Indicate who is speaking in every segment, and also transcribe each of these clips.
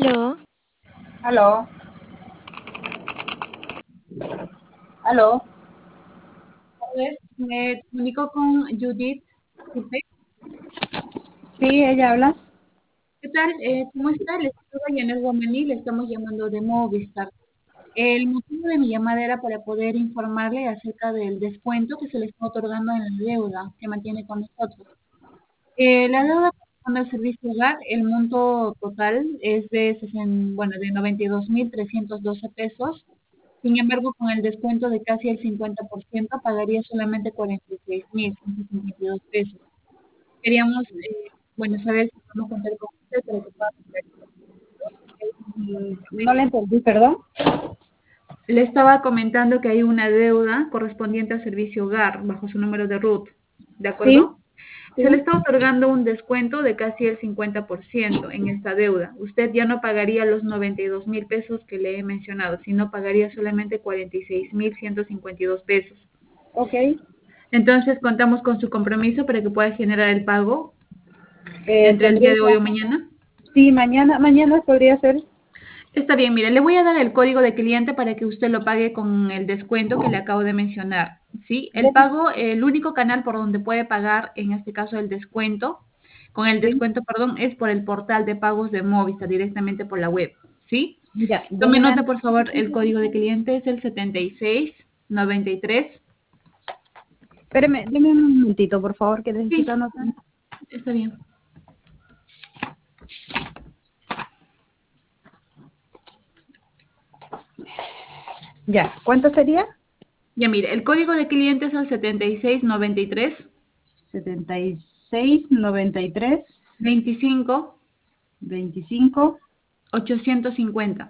Speaker 1: Aló,
Speaker 2: Aló, aló.
Speaker 3: Tardes, me comunico con Judith. Disculpe.
Speaker 2: Sí, ella habla.
Speaker 3: ¿Qué tal? ¿Cómo está? Les saluda Janet Guamaní, le estamos llamando de Movistar. El motivo de mi llamada era para poder informarle acerca del descuento que se le está otorgando en la deuda que mantiene con nosotros. La deuda corresponde al servicio hogar, el monto total es de 92.312 pesos. Sin embargo, con el descuento de casi el 50%, pagaría solamente 46.152 pesos. Queríamos, saber si podemos contar con usted para que pueda
Speaker 2: No le entendí, perdón.
Speaker 3: Le estaba comentando que hay una deuda correspondiente al servicio hogar bajo su número de RUT, ¿de
Speaker 2: Sí,
Speaker 3: acuerdo? Se le
Speaker 2: sí.
Speaker 3: está otorgando un descuento de casi el 50% en esta deuda. Usted ya no pagaría los 92.000 pesos que le he mencionado, sino pagaría solamente 46.152 pesos.
Speaker 2: Ok.
Speaker 3: Entonces, contamos con su compromiso para que pueda generar el pago entre el día
Speaker 2: Tendría
Speaker 3: de hoy o
Speaker 2: que...
Speaker 3: mañana.
Speaker 2: Sí, mañana podría ser.
Speaker 3: Está bien, mire, le voy a dar el código de cliente para que usted lo pague con el descuento que le acabo de mencionar. ¿Sí? El
Speaker 2: Bueno,
Speaker 3: pago, el único canal por donde puede pagar, en este caso el descuento, con el
Speaker 2: sí.
Speaker 3: descuento, perdón, es por el portal de pagos de Movistar, directamente por la web. ¿Sí?
Speaker 2: Ya,
Speaker 3: Tome
Speaker 2: déjeme.
Speaker 3: nota, por favor, el código de cliente es el 7693.
Speaker 2: Espéreme, déme un momentito, por favor, que necesito
Speaker 3: Sí,
Speaker 2: anotar.
Speaker 3: está bien.
Speaker 2: Ya, ¿cuánto sería?
Speaker 3: Ya mire, el código de cliente es el 7693
Speaker 2: 7693
Speaker 3: 25
Speaker 2: 25
Speaker 3: 850.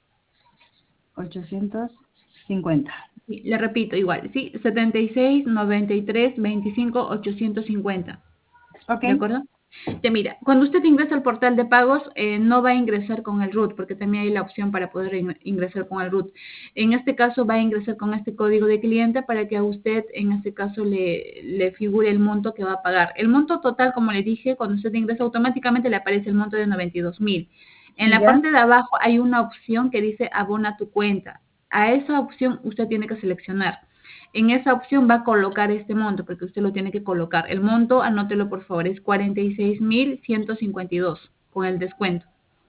Speaker 2: 850.
Speaker 3: Sí, le repito igual, ¿sí? 76 93 25 850.
Speaker 2: Ok,
Speaker 3: ¿De acuerdo? Ya mira, cuando usted ingresa al portal de pagos, no va a ingresar con el RUT, porque también hay la opción para poder ingresar con el RUT. En este caso, va a ingresar con este código de cliente para que a usted, en este caso, le figure el monto que va a pagar. El monto total, como le dije, cuando usted ingresa, automáticamente le aparece el monto de 92.000. En la
Speaker 2: ya.
Speaker 3: parte de abajo hay una opción que dice abona tu cuenta. A esa opción usted tiene que seleccionar. En esa opción va a colocar este monto, porque usted lo tiene que colocar. El monto, anótelo por favor, es 46.152 con el descuento.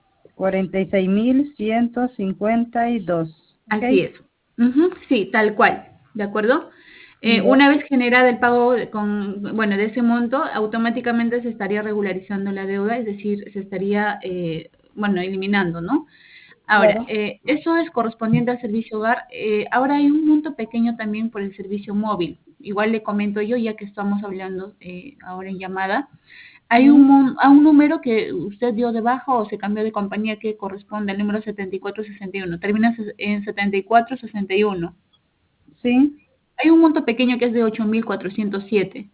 Speaker 2: 46,152. Ok,
Speaker 3: Así es. Ujú, sí, tal cual. ¿De acuerdo?
Speaker 2: ya.
Speaker 3: Una vez generada el pago de ese monto, automáticamente se estaría regularizando la deuda, es decir, se estaría, eliminando, ¿no? Ahora,
Speaker 2: Claro.
Speaker 3: eso es correspondiente al servicio hogar. Ahora hay un monto pequeño también por el servicio móvil. Igual le comento yo, ya que estamos hablando ahora en llamada. Hay
Speaker 2: Mm,
Speaker 3: a un número que usted dio de baja o se cambió de compañía que corresponde al número 7461. Termina en 7461.
Speaker 2: sí.
Speaker 3: Hay un monto pequeño que es de 8.407,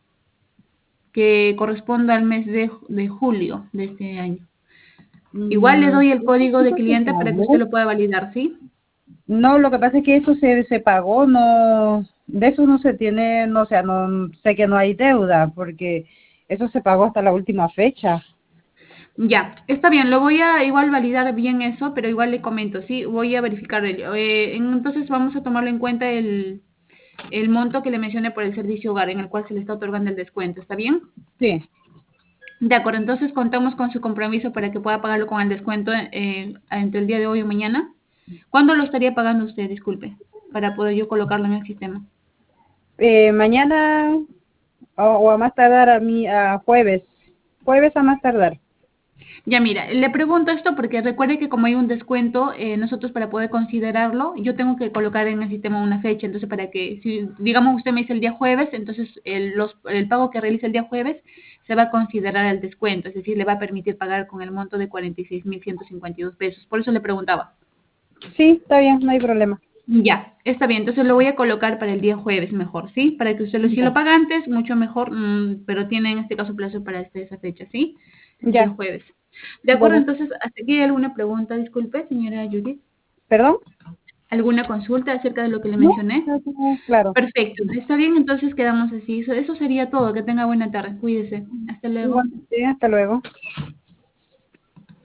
Speaker 3: que corresponde al mes de julio de este año. Igual le doy el código de
Speaker 2: Eso se
Speaker 3: cliente para que usted
Speaker 2: pagó.
Speaker 3: lo pueda validar, ¿sí?
Speaker 2: No, lo que pasa es que eso se pagó, no, de eso no se tiene, no, o sea, no sé que no hay deuda, porque eso se pagó hasta la última fecha.
Speaker 3: Ya, está bien, lo voy a igual validar bien eso, pero igual le comento, sí, voy a verificar. Entonces vamos a tomarlo en cuenta el monto que le mencioné por el servicio hogar, en el cual se le está otorgando el descuento, ¿está bien?
Speaker 2: Sí.
Speaker 3: De acuerdo, entonces contamos con su compromiso para que pueda pagarlo con el descuento entre el día de hoy o mañana. ¿Cuándo lo estaría pagando usted, disculpe, para poder yo colocarlo en el sistema?
Speaker 2: Mañana o a más tardar a jueves, jueves a más tardar.
Speaker 3: Ya mira, le pregunto esto porque recuerde que como hay un descuento, nosotros para poder considerarlo, yo tengo que colocar en el sistema una fecha, entonces para que, si digamos usted me dice el día jueves, entonces el pago que realice el día jueves se va a considerar el descuento, es decir, le va a permitir pagar con el monto de 46.152 pesos. Por eso le preguntaba.
Speaker 2: Sí, está bien, no hay problema.
Speaker 3: Ya, está bien, entonces lo voy a colocar para el día jueves mejor, ¿sí? Para que usted si
Speaker 2: Ya,
Speaker 3: lo paga antes, mucho mejor, pero tiene en este caso plazo para esa fecha, ¿sí? El día
Speaker 2: ya,
Speaker 3: jueves. De acuerdo,
Speaker 2: bueno,
Speaker 3: entonces, ¿hasta aquí hay alguna pregunta? Disculpe, señora Judith.
Speaker 2: ¿perdón?
Speaker 3: ¿Alguna consulta acerca de lo que le
Speaker 2: No,
Speaker 3: mencioné?
Speaker 2: claro.
Speaker 3: Perfecto, está bien, entonces quedamos así. Eso sería todo. Que tenga buena tarde. Cuídese. Hasta luego.
Speaker 2: Igualmente, hasta luego.